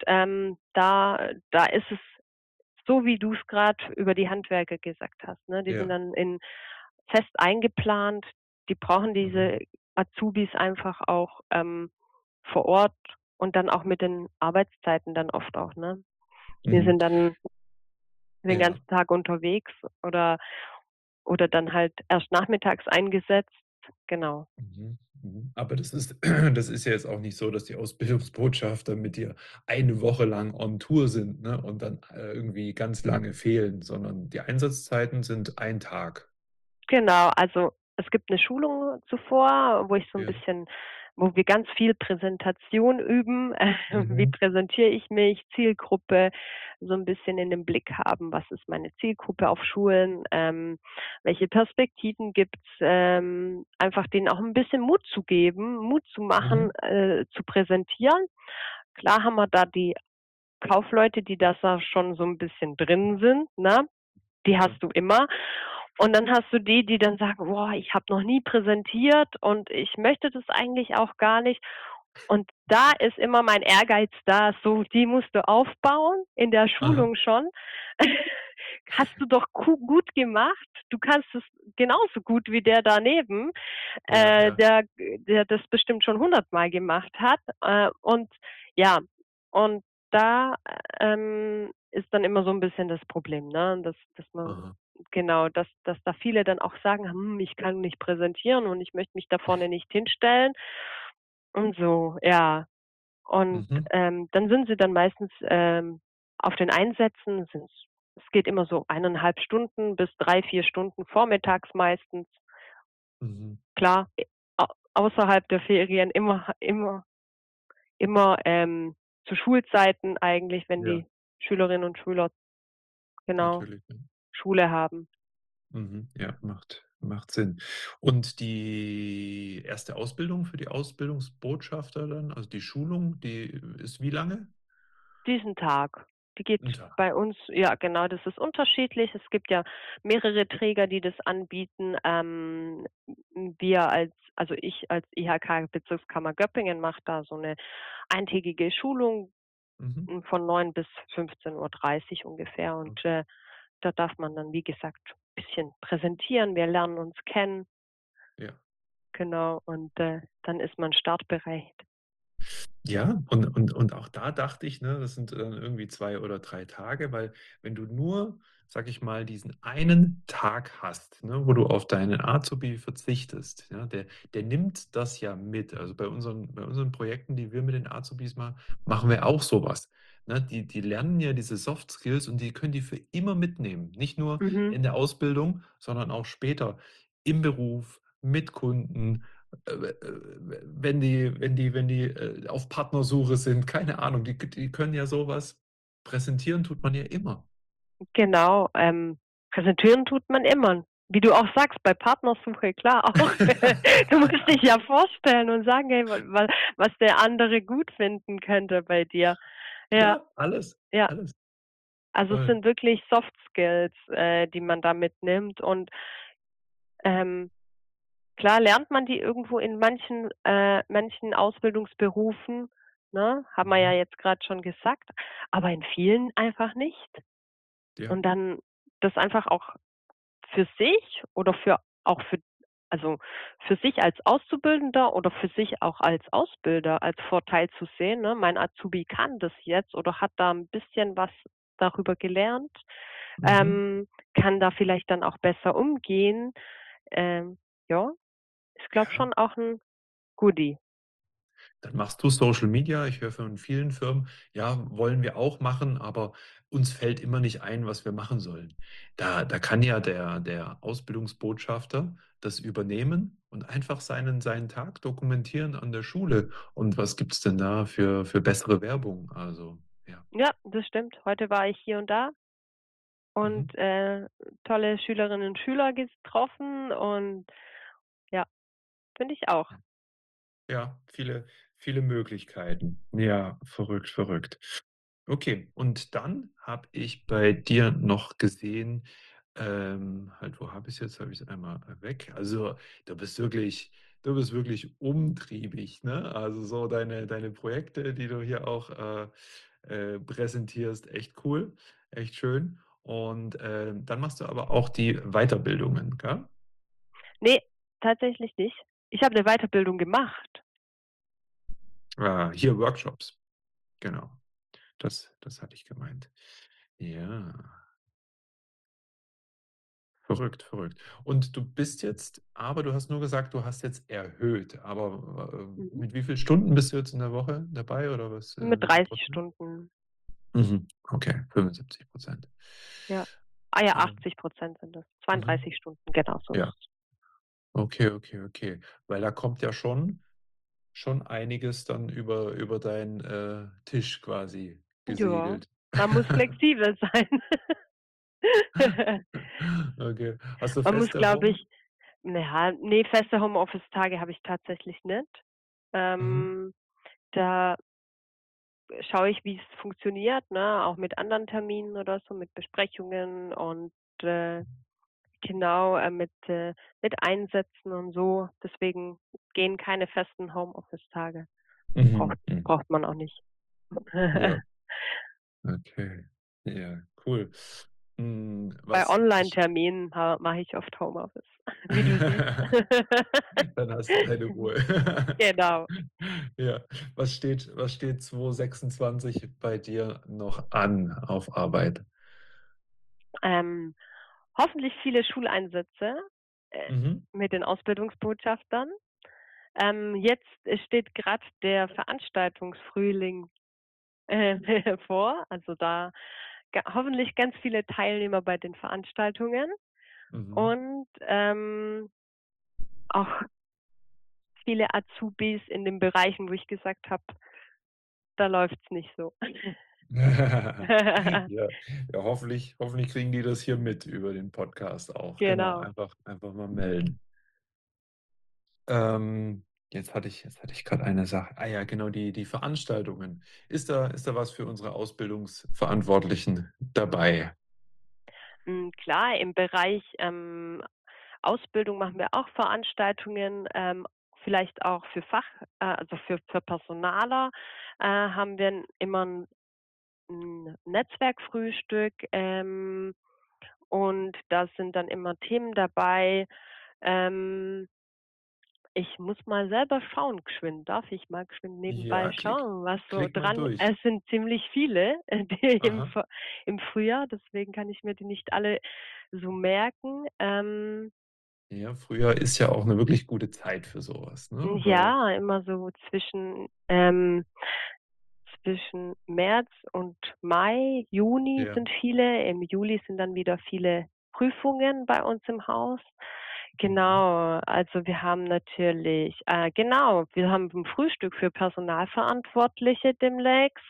da ist es so, wie du's grad über die Handwerker gesagt hast, ne? Die sind ja. dann fest eingeplant. Die brauchen Mhm, diese Azubis einfach auch, vor Ort und dann auch mit den Arbeitszeiten dann oft auch, ne? Wir mhm. sind dann den Ja. ganzen Tag unterwegs oder dann halt erst nachmittags eingesetzt. Genau. Mhm, mhm. Aber das ist das ist ja jetzt auch nicht so, dass die Ausbildungsbotschafter mit dir eine Woche lang on Tour sind, ne, und dann, irgendwie ganz lange fehlen, sondern die Einsatzzeiten sind ein Tag. Genau, also es gibt 'ne Schulung zuvor, wo ich so 'n Ja. bisschen wo wir ganz viel Präsentation üben. Wie Mhm, präsentiere ich mich, Zielgruppe, so 'n bisschen in den Blick haben, was ist meine Zielgruppe auf Schulen, welche Perspektiven gibt's, einfach denen auch 'n bisschen Mut zu geben, Mut zu mhm, machen, zu präsentieren. Klar haben wir da die Kaufleute, die da schon so 'n bisschen drin sind, ne? Die ja. hast du immer. Und dann hast du die, die dann sagen: „Boah, ich habe noch nie präsentiert und ich möchte das eigentlich auch gar nicht.“ Und da ist immer mein Ehrgeiz da, so, die musst du aufbauen in der Aha. Schulung schon. Hast du doch gut gemacht. Du kannst es genauso gut wie der daneben, Ja, ja. der das bestimmt schon 100-mal gemacht hat. Und ja, und da, ist dann immer so 'n bisschen das Problem, ne, dass man Aha. genau, dass da viele dann auch sagen: ich kann nicht präsentieren und ich möchte mich da vorne nicht hinstellen“ und so, ja. Und, Mhm, dann sind sie dann meistens, auf den Einsätzen es geht immer so 1,5 Stunden bis 3 4 Stunden vormittags meistens. mhm. Klar, außerhalb der Ferien immer, zu Schulzeiten eigentlich, wenn Ja, die Schülerinnen und Schüler genau natürlich, ja. Schule haben. Mhm. Ja, macht Sinn. Und die erste Ausbildung für die Ausbildungsbotschafter dann, also die Schulung, die ist wie lange? Diesen Tag. Die geht 'N Tag. bei uns ja genau, das ist unterschiedlich. Es gibt ja mehrere Träger, die das anbieten. Ich als IHK-Bezirkskammer Göppingen mache da so 'ne eintägige Schulung, Mhm. von 9 bis 15:30 ungefähr und, Okay. da darf man dann, wie gesagt, bisschen präsentieren. Wir lernen uns kennen, Ja. genau, und, dann ist man startbereit. Ja, und auch da dachte ich, ne, das sind dann irgendwie 2 oder 3 Tage, weil wenn du nur, sage ich mal, diesen einen Tag hast, ne, wo du auf deinen Azubi verzichtest, ja, der nimmt das ja mit. Also, bei unseren Projekten, die wir mit den Azubis machen wir auch sowas, ne? Die lernen ja diese Soft Skills und die können die für immer mitnehmen. Nicht nur Mhm. in der Ausbildung, sondern auch später im Beruf, mit Kunden, wenn die auf Partnersuche sind, keine Ahnung, die können ja sowas präsentieren tut man ja immer. Genau, präsentieren tut man immer. wie du auch sagst, bei Partnersuche, klar auch. Du musst dich ja vorstellen und sagen: „Hey, was der andere gut finden könnte bei dir." Ja, Ja, alles, ja. alles. Also, es Voll. sind wirklich Soft Skills, die man da mitnimmt und, ähm, klar lernt man die irgendwo in manchen Ausbildungsberufen, ne, haben wir ja Mhm. jetzt grad schon gesagt, aber in vielen einfach nicht. Ja. Und dann das einfach auch für sich oder für also, für sich als Auszubildender oder für sich auch als Ausbilder als Vorteil zu sehen, ne? Mein Azubi kann das jetzt oder hat da 'n bisschen was darüber gelernt, Mhm. kann da vielleicht dann auch besser umgehen. Ähm, ja, ich glaube Ja. schon auch 'n Goodie. Dann machst du Social Media. Ich höre von vielen Firmen: „Ja, wollen wir auch machen, aber uns fällt immer nicht ein, was wir machen sollen.“ Da kann ja der Ausbildungsbotschafter das übernehmen und einfach seinen Tag dokumentieren an der Schule. Und was gibt's denn da für bessere Werbung? Also, ja. Ja, das stimmt. Heute war ich hier und da Mhm. und, tolle Schülerinnen und Schüler getroffen und ja, finde ich auch. Ja, viele Möglichkeiten. Ja, verrückt, verrückt. Okay, und dann habe ich bei dir noch gesehen, halt, wo habe ich's jetzt? Habe ich's einmal, weg. Also, du bist wirklich umtriebig, ne? Also, so deine Projekte, die du hier auch, präsentierst, echt cool, echt schön. Und, dann machst du aber auch die Weiterbildungen, gell? Ne, tatsächlich nicht. Ich habe 'ne Weiterbildung gemacht. Hier Workshops, genau. Das hatte ich gemeint. Ja. Verrückt, verrückt. Und du bist jetzt aber du hast nur gesagt, du hast jetzt erhöht, aber, Mhm. mit wie viel Stunden bist du jetzt in der Woche dabei oder Mit wie viel 30 Prozent? Stunden, Mhm, okay, 75. ja. Ah ja, Ähm, 80% sind das. mhm, 32 Stunden, genau so ist ja, es. okay, okay, okay. Weil da kommt ja schon einiges dann über deinen, Tisch quasi Ja, gesegelt. man muss flexibel sein. Okay. Hast du Man muss, feste glaube Home ich, na ja, ne, feste Homeoffice-Tage habe ich tatsächlich nicht. mhm, Ähm, da schaue ich, wie's funktioniert, ne, auch mit anderen Terminen oder so, mit Besprechungen und, genau, mit Einsätzen und so. Deswegen gehen keine festen Homeoffice-Tage. mhm, Braucht mhm. braucht man auch nicht. Ja. Okay. Ja, cool. Bei Was Online-Terminen mache ich oft Homeoffice, wie du siehst. dann hast du deine Ruhe. Genau. Ja. Was steht 2026 bei dir noch an auf Arbeit? Ähm, hoffentlich viele Schuleinsätze, äh, Mhm. mit den Ausbildungsbotschaftern. Jetzt steht grad der Veranstaltungsfrühling, vor. Also, da hoffentlich ganz viele Teilnehmer bei den Veranstaltungen Mhm. und, auch viele Azubis in den Bereichen, wo ich gesagt habe, da läuft's nicht so. Ja. Ja, hoffentlich kriegen die das hier mit über den Podcast auch. Genau, Genau. einfach mal melden. Jetzt hatte ich gerade eine Sache. Ah ja, genau, die Veranstaltungen. Ist da was für unsere Ausbildungsverantwortlichen dabei? Klar, im Bereich, Ausbildung machen wir auch Veranstaltungen, vielleicht auch für also für Personaler, haben wir immer 'n Netzwerkfrühstück, und da sind dann immer Themen dabei. Ähm, ich muss mal selber schauen geschwind. Darf ich mal geschwind nebenbei Ja, schauen, was so klick mal dran durch. es sind ziemlich viele, die Aha. Im Frühjahr, deswegen kann ich mir die nicht alle so merken. Ja, Frühjahr ist ja auch eine wirklich gute Zeit für sowas, ne? Weil Ja, immer so zwischen März und Mai, Juni ja. sind viele. Im Juli sind dann wieder viele Prüfungen bei uns im Haus. Mhm. Genau, also wir haben natürlich genau, wir haben 'n Frühstück für Personalverantwortliche demnächst.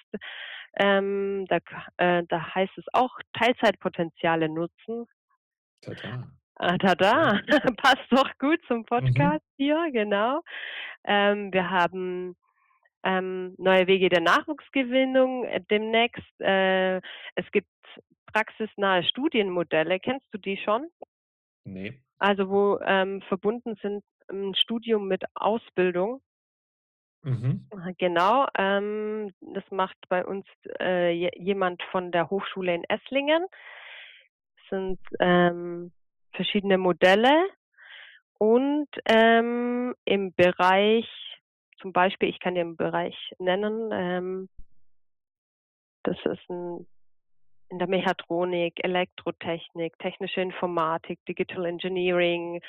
Da heißt es auch Teilzeitpotenziale nutzen. Tata. Okay. Tada, passt doch gut zum Mhm. Podcast hier, genau. Wir haben, neue Wege der Nachwuchsgewinnung, demnächst. Es gibt praxisnahe Studienmodelle. Kennst du die schon? Ne. Also, wo, verbunden sind 'n Studium mit Ausbildung. Mhm. Genau, das macht bei uns, jemand von der Hochschule in Esslingen. Sind, verschiedene Modelle und, im Bereich zum Beispiel, ich kann dir 'n Bereich nennen, das ist 'n in der Mechatronik, Elektrotechnik, technische Informatik, Digital Engineering,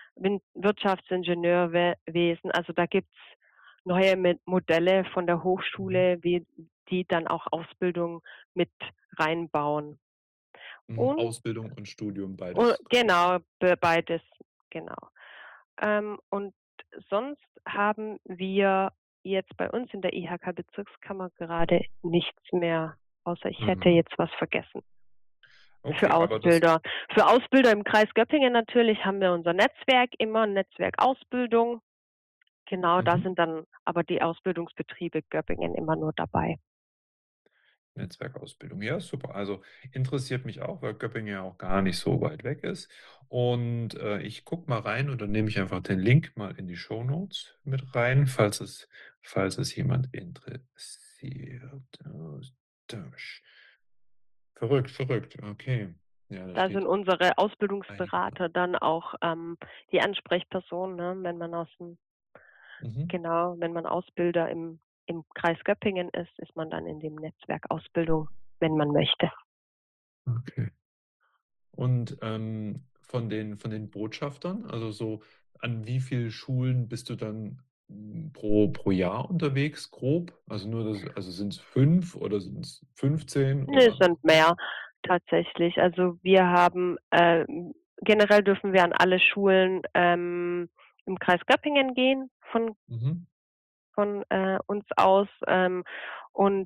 Wirtschaftsingenieurwesen. Also, da gibt's neue Modelle von der Mhm. Hochschule, wie die dann auch Ausbildung mit reinbauen. Mhm. Und Ausbildung und Studium beides quasi. genau, beides, genau. Und sonst haben wir jetzt bei uns in der IHK-Bezirkskammer gerade nichts mehr, außer ich hätte Mhm. jetzt was vergessen. Für Okay, aber das Ausbilder. Für Ausbilder im Kreis Göppingen natürlich haben wir unser Netzwerk immer, Netzwerk Ausbildung. Genau, da mhm. sind dann aber die Ausbildungsbetriebe Göppingen immer nur dabei. Netzwerkausbildung. Ja, super. Also, interessiert mich auch, weil Göppingen ja auch gar nicht so weit weg ist. Und, ich gucke mal rein und dann nehme ich einfach den Link mal in die Shownotes mit rein, falls es jemand interessiert. Austausch. Verrückt, verrückt. Okay. Ja, da Da sind steht unsere einiges noch. Ausbildungsberater dann auch, die Ansprechpersonen, ne, Mhm. wenn man Ausbilder im Kreis Göppingen ist, ist man dann in dem Netzwerk Ausbildung, wenn man möchte. Okay. Und, von den Botschaftern, also so an wie viel Schulen bist du dann, pro Jahr unterwegs, grob? Also sind es 5 oder sind es 15 Ne, es oder sind mehr tatsächlich. Also, wir haben, generell dürfen wir an alle Schulen, im Kreis Göppingen gehen mhm, uns aus, und,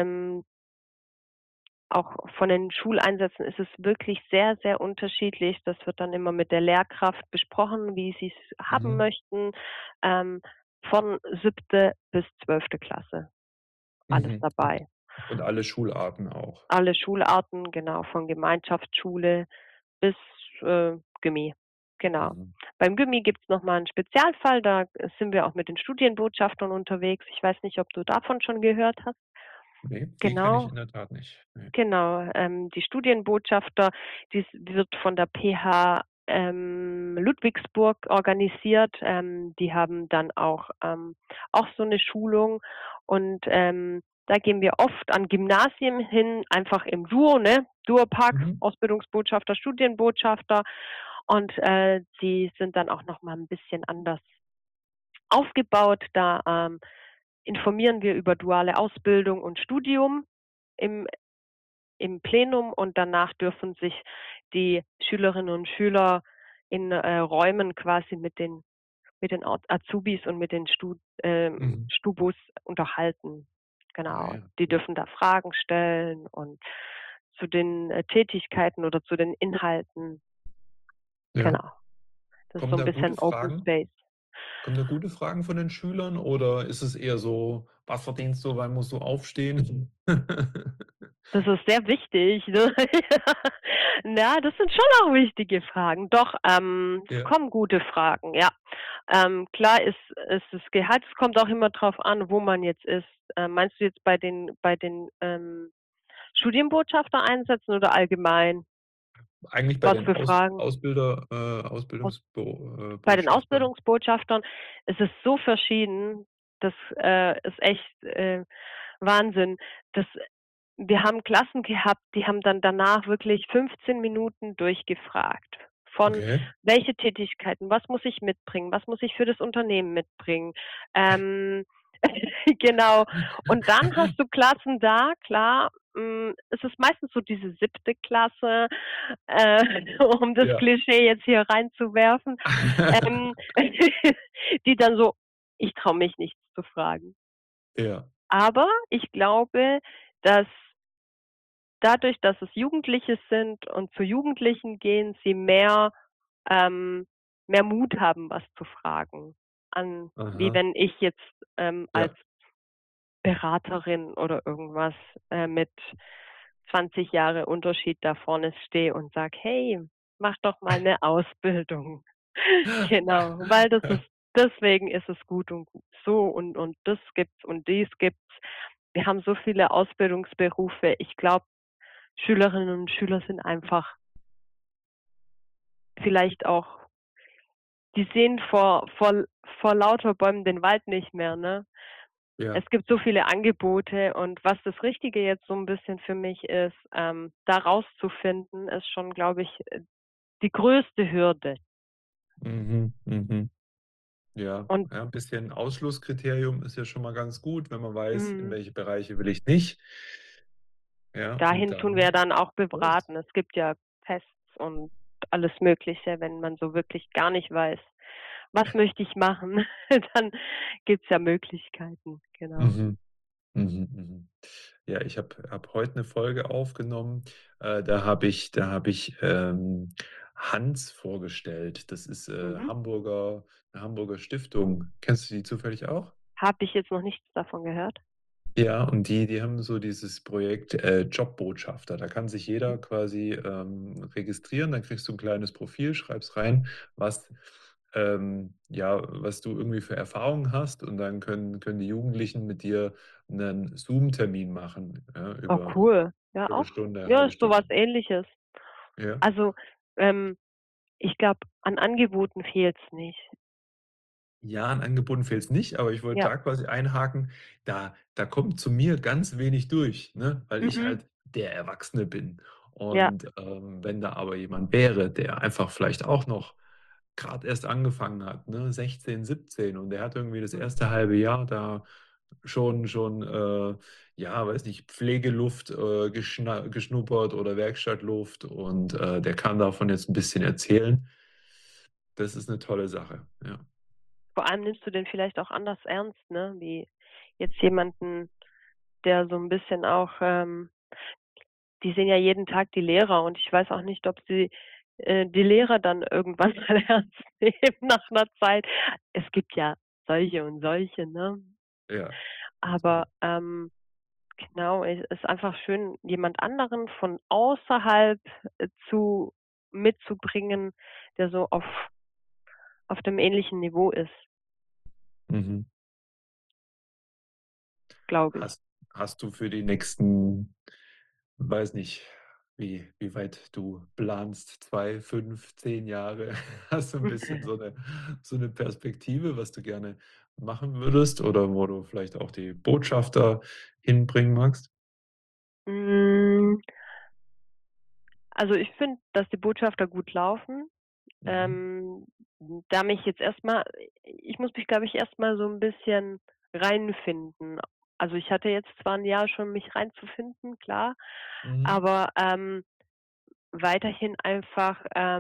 auch von den Schuleinsätzen ist es wirklich sehr, sehr unterschiedlich. Das wird dann immer mit der Lehrkraft besprochen, wie sie's haben mhm, möchten, ähm, von 7. bis 12. Klasse, alles mhm. Und dabei. alle Schularten auch. Alle Schularten, genau, von Gemeinschaftsschule bis, Gymi, genau. Mhm. Beim Gymi gibt's noch mal 'n Spezialfall, da sind wir auch mit den Studienbotschaftern unterwegs. Ich weiß nicht, ob du davon schon gehört hast? Ne, die kenne ich Genau. in der Tat nicht. Ne. Genau, die Studienbotschafter, dies wird von der PH, Ludwigsburg organisiert. Die haben dann auch so 'ne Schulung und, da gehen wir oft an Gymnasien hin, einfach im Duo, ne? Duopack, Mhm, Ausbildungsbotschafter, Studienbotschafter und, die sind dann auch noch mal 'n bisschen anders aufgebaut. Da, informieren wir über duale Ausbildung und Studium im Plenum und danach dürfen sich die Schülerinnen und Schüler in, Räumen quasi mit den Azubis und mit den mhm. Stubos unterhalten. Ah Genau. ja, Die cool. dürfen da Fragen stellen und zu den, Tätigkeiten oder zu den Inhalten. Ja. Genau. Das ist so Kommen 'n da gute bisschen Open Fragen? Space. Kommen da gute Fragen von den Schülern oder ist es eher so: „Was verdienst du? Wann musst du aufstehen?“ Das ist sehr wichtig, ne? Ja, das sind schon auch wichtige Fragen. Doch, es Ja. kommen gute Fragen, ja. Klar ist das Gehalt, es kommt auch immer drauf an, wo man jetzt ist. Meinst du jetzt bei den Studienbotschaftereinsätzen oder allgemein? Eigentlich bei Was den für Fragen? Aus Bei den Botschaftern. Ausbildungsbotschaftern ist es so verschieden, das, ist echt, Wahnsinn. Das Wir haben Klassen gehabt, die haben dann danach wirklich 15 Minuten durchgefragt. Von Okay. welche Tätigkeiten, was muss ich mitbringen, was muss ich für das Unternehmen mitbringen? Ähm, genau. Und dann hast du Klassen da, klar, es ist meistens so diese 7. Klasse, um das Ja. Klischee jetzt hier reinzuwerfen, ähm, die dann so: „Ich traue mich nichts zu fragen." Ja. Aber ich glaube, dass dadurch, dass es Jugendliche sind und zu Jugendlichen gehen, sie mehr ähm, mehr Mut haben, was zu fragen, wie Aha. wenn ich jetzt, als Ja. Beraterin oder irgendwas, mit 20 Jahre Unterschied da vorne stehe und sage: „Hey, mach doch mal 'ne Ausbildung.“ Genau, weil das ist deswegen ist es gut und so und das gibt's und dies gibt's. Wir haben so viele Ausbildungsberufe. Ich glaube, Schülerinnen und Schüler sind einfach vielleicht auch die sehen vor lauter Bäumen den Wald nicht mehr, ne? Es Ja. gibt so viele Angebote und was das Richtige jetzt so 'n bisschen für mich ist, da rauszufinden, ist schon, glaube ich, die größte Hürde. Mhm, mhm. Ja, Und ja, 'n bisschen Ausschlusskriterium ist ja schon mal ganz gut, wenn man weiß, in mhm, welche Bereiche will ich nicht. Ja, und dahin tun wir dann dann auch los. beraten. Es gibt ja Tests und alles Mögliche, wenn man so wirklich gar nicht weiß: „Was möchte ich machen?“ Dann gibt's ja Möglichkeiten, genau. Mhm. Mhm, mhm. Ja, ich habe heute eine Folge aufgenommen, da habe ich Hans vorgestellt. Das ist, Mhm. Hamburger 'ne Hamburger Stiftung. Kennst du die zufällig auch? Habe ich jetzt noch nichts davon gehört. Ja, und die haben so dieses Projekt, Jobbotschafter. Da kann sich Mhm. jeder quasi, registrieren, dann kriegst du ein kleines Profil, schreibst rein, was ja, was du irgendwie für Erfahrungen hast und dann können die Jugendlichen mit dir einen Zoom-Termin machen, ja, Oh, über cool. Ja, auch Viertelstunde, ja, halbe ist so was Stunde. Ähnliches. Ja. Also, ähm, ich glaube, an Angeboten fehlt's nicht. Ja, an Angeboten fehlt's nicht, aber ich wollte Ja. da quasi einhaken, da kommt zu mir ganz wenig durch, ne, weil ich Mhm. halt der Erwachsene bin. Ja. Und, wenn da aber jemand wäre, der einfach vielleicht auch noch grad erst angefangen hat, ne, 16, 17 und der hat irgendwie das Mhm. erste halbe Jahr da schon, ja, weiß nicht, Pflegeluft, geschnuppert oder Werkstattluft und, der kann davon jetzt 'n bisschen erzählen. Das ist 'ne tolle Sache, ja. Vor allem nimmst du den vielleicht auch anders ernst, ne, wie jetzt jemanden, der so 'n bisschen auch, die sehen ja jeden Tag die Lehrer und ich weiß auch nicht, ob sie, die Lehrer dann irgendwann mal ernst nehmen nach 'ner Zeit. Es gibt ja solche und solche, ne? Ja, Aber, natürlich. genau, es ist einfach schön, jemand anderen von außerhalb, zu mitzubringen, der so auf dem ähnlichen Niveau ist, Mhm. glaube ich. Hast du für die nächsten weiß nicht, wie weit du planst, 2, 5, 10 Jahre? Hast du ein bisschen so eine Perspektive, was du gerne machen würdest oder wo du vielleicht auch die Botschafter hinbringen magst? Hm, also, ich finde, dass die Botschafter gut laufen. Mhm. Ähm, da mich jetzt erst mal ich muss mich, glaube ich, erst mal so 'n bisschen reinfinden. Also, ich hatte jetzt zwar 'n Jahr schon, mich reinzufinden, klar, Mhm. aber, weiterhin einfach,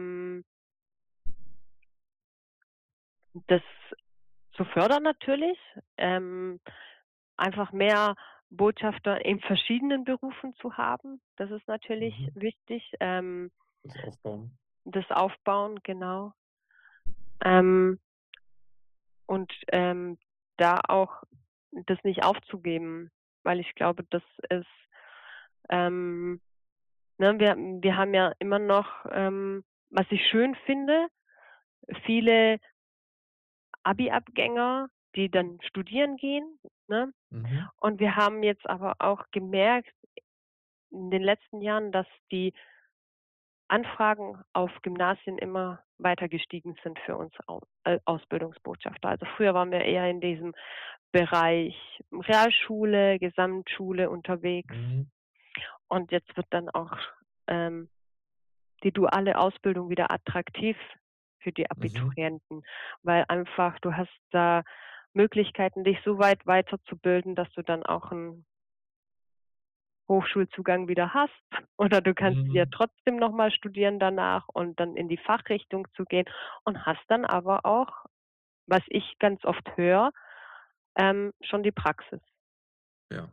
das zu fördern natürlich, einfach mehr Botschafter in verschiedenen Berufen zu haben. Das ist natürlich Mhm. wichtig, Das Aufbauen. das Aufbauen, genau. Ähm, und, da auch das nicht aufzugeben, weil ich glaube, das ist, ähm ne, wir haben ja immer noch, was ich schön finde, viele Abi-Abgänger, die dann studieren gehen, ne? Mhm. Und wir haben jetzt aber auch gemerkt in den letzten Jahren, dass die Anfragen auf Gymnasien immer weiter gestiegen sind für uns Ausbildungsbotschafter. Also, früher waren wir eher in diesem Bereich Realschule, Gesamtschule unterwegs Mhm. und jetzt wird dann auch, ähm, die duale Ausbildung wieder attraktiv für die Mhm. Abiturienten, weil einfach du hast da Möglichkeiten, dich so weit weiterzubilden, dass du dann auch 'n Hochschulzugang wieder hast oder du kannst ja Mhm. trotzdem noch mal studieren danach und dann in die Fachrichtung zu gehen und hast dann aber auch, was ich ganz oft höre, schon die Praxis. Ja.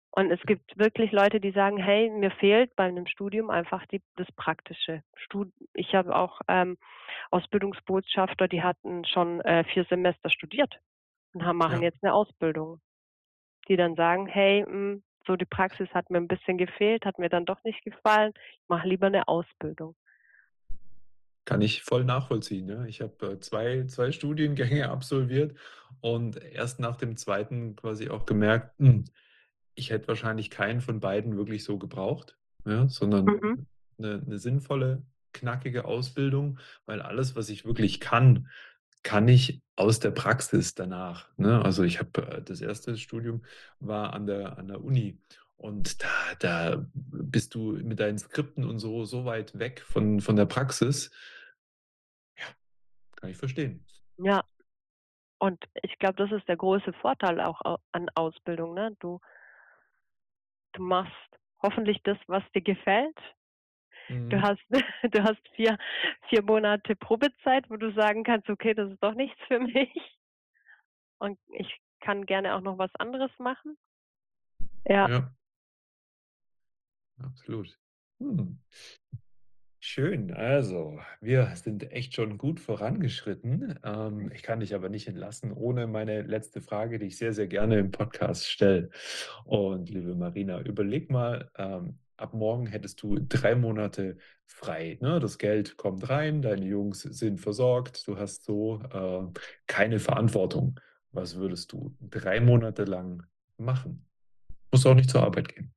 Und es gibt wirklich Leute, die sagen: „Hey, mir fehlt bei einem Studium einfach das Praktische.“ Ich habe auch, Ausbildungsbotschafter, die hatten schon, 4 Semester studiert und machen Ja. jetzt eine Ausbildung, die dann sagen: „Hey, so die Praxis hat mir ein bisschen gefehlt, hat mir dann doch nicht gefallen. Ich mache lieber eine Ausbildung.“ Kann ich voll nachvollziehen, ja. Ich habe, zwei Studiengänge absolviert und erst nach dem zweiten quasi auch gemerkt, ich hätte wahrscheinlich keinen von beiden wirklich so gebraucht, ja, Mhm. sondern eine sinnvolle, knackige Ausbildung, weil alles, was ich wirklich kann ich aus der Praxis danach, ne? Also, ich habe, das erste Studium war an der Uni und da bist du mit deinen Skripten und so weit weg von der Praxis. Ja, kann ich verstehen. Ja, und ich glaube, das ist der große Vorteil auch an Ausbildung, ne? Du machst hoffentlich das, was dir gefällt. Du Mhm. hast du hast vier Monate Probezeit, wo du sagen kannst: „Okay, das ist doch nichts für mich und ich kann gerne auch noch was anderes machen.“ Ja, Ja, absolut. Hm. Schön, also wir sind echt schon gut vorangeschritten. Ich kann dich aber nicht entlassen ohne meine letzte Frage, die ich sehr, sehr gerne im Podcast stelle. Und liebe Marina, überleg mal, ab morgen hättest du 3 Monate frei. Ne? Das Geld kommt rein, deine Jungs sind versorgt, du hast so keine Verantwortung. Was würdest du 3 Monate lang machen? Musst auch nicht zur Arbeit gehen.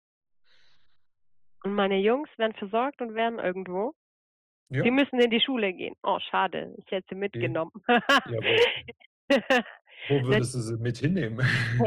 und meine Jungs werden versorgt und werden irgendwo. Sie Ja, müssen in die Schule gehen. Oh, schade, ich hätte sie okay. mitgenommen. Ja, wo Ne, würdest du sie mit hinnehmen?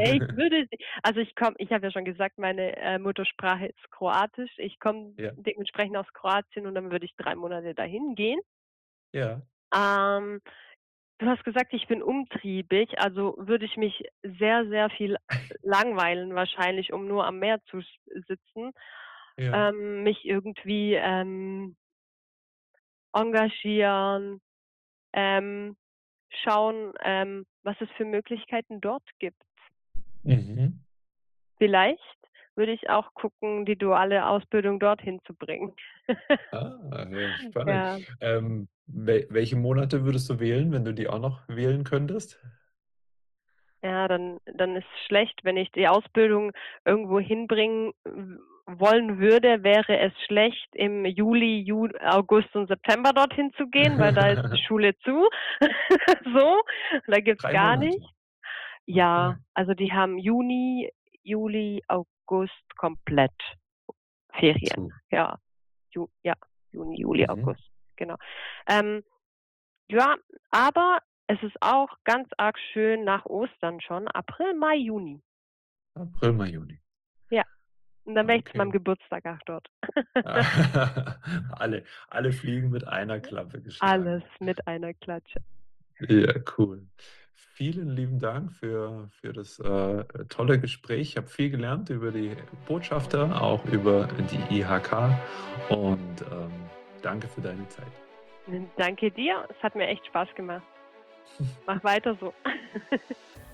ich habe ja schon gesagt, meine, Muttersprache ist Kroatisch. Ich komme Ja, dementsprechend aus Kroatien und dann würde ich 3 Monate dahin gehen. ja. Ähm, Du hast gesagt, ich bin umtriebig, also würde ich mich sehr, sehr viel langweilen wahrscheinlich, um nur am Meer zu sitzen, Ja. mich irgendwie, engagieren, ähm, schauen, was es für Möglichkeiten dort gibt. Mhm. Vielleicht würde ich auch gucken, die duale Ausbildung dorthin zu bringen. Ja, spannend. Ja. Welche Monate würdest du wählen, wenn du die auch noch wählen könntest? Ja, dann ist schlecht, wenn ich die Ausbildung irgendwo hinbringen wollen würde, wäre es schlecht, im Juli, August und September dorthin zu gehen, weil da ist die Schule zu. So, da gibt's Drei gar nicht. Monate. Ja, Okay. also die haben Juni, Juli, August komplett Ferien. Zu. Ja, ja, Juni, Juli, Mhm. August, genau. Ähm, ja, aber es ist auch ganz arg schön nach Ostern schon, April, Mai, Juni. April, Mai, Juni. Ja, und dann wäre ich zu meinem Okay. Geburtstag auch dort. Alle Fliegen mit einer Klappe Alles geschlagen. mit einer Klatsche. Ja, cool. Vielen lieben Dank für das tolle Gespräch. Ich habe viel gelernt über die Botschafter, auch über die IHK und danke für deine Zeit. Danke dir, es hat mir echt Spaß gemacht. Mach weiter so.